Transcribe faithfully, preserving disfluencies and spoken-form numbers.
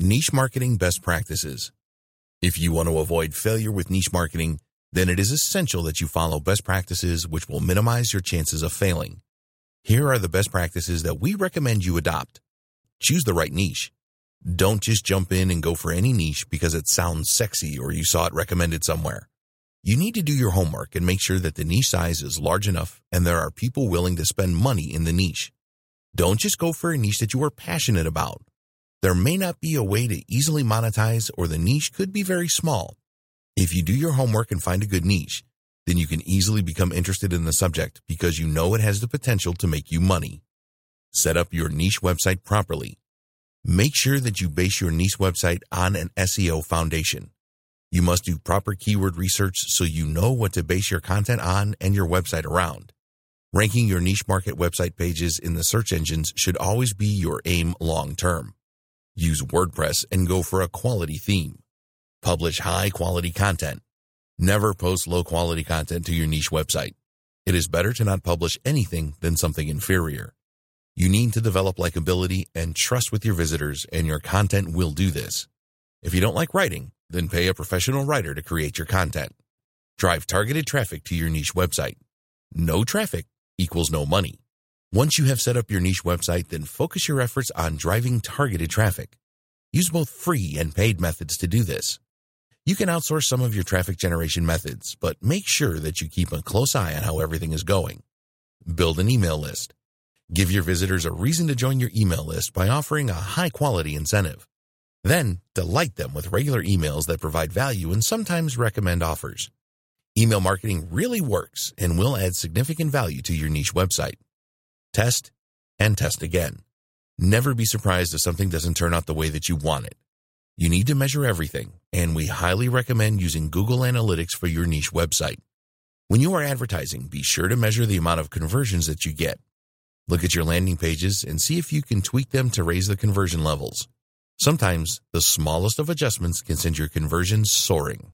Niche marketing best practices. If you want to avoid failure with niche marketing, then it is essential that you follow best practices which will minimize your chances of failing. Here are the best practices that we recommend you adopt. Choose the right niche. Don't just jump in and go for any niche because it sounds sexy or you saw it recommended somewhere. You need to do your homework and make sure that the niche size is large enough and there are people willing to spend money in the niche. Don't just go for a niche that you are passionate about. There may not be a way to easily monetize, or the niche could be very small. If you do your homework and find a good niche, then you can easily become interested in the subject because you know it has the potential to make you money. Set up your niche website properly. Make sure that you base your niche website on an S E O foundation. You must do proper keyword research so you know what to base your content on and your website around. Ranking your niche market website pages in the search engines should always be your aim long term. Use WordPress and go for a quality theme. Publish high-quality content. Never post low-quality content to your niche website. It is better to not publish anything than something inferior. You need to develop likability and trust with your visitors, and your content will do this. If you don't like writing, then pay a professional writer to create your content. Drive targeted traffic to your niche website. No traffic equals no money. Once you have set up your niche website, then focus your efforts on driving targeted traffic. Use both free and paid methods to do this. You can outsource some of your traffic generation methods, but make sure that you keep a close eye on how everything is going. Build an email list. Give your visitors a reason to join your email list by offering a high-quality incentive. Then, delight them with regular emails that provide value and sometimes recommend offers. Email marketing really works and will add significant value to your niche website. Test and test again. Never be surprised if something doesn't turn out the way that you want it. You need to measure everything, and we highly recommend using Google Analytics for your niche website. When you are advertising, be sure to measure the amount of conversions that you get. Look at your landing pages and see if you can tweak them to raise the conversion levels. Sometimes, the smallest of adjustments can send your conversions soaring.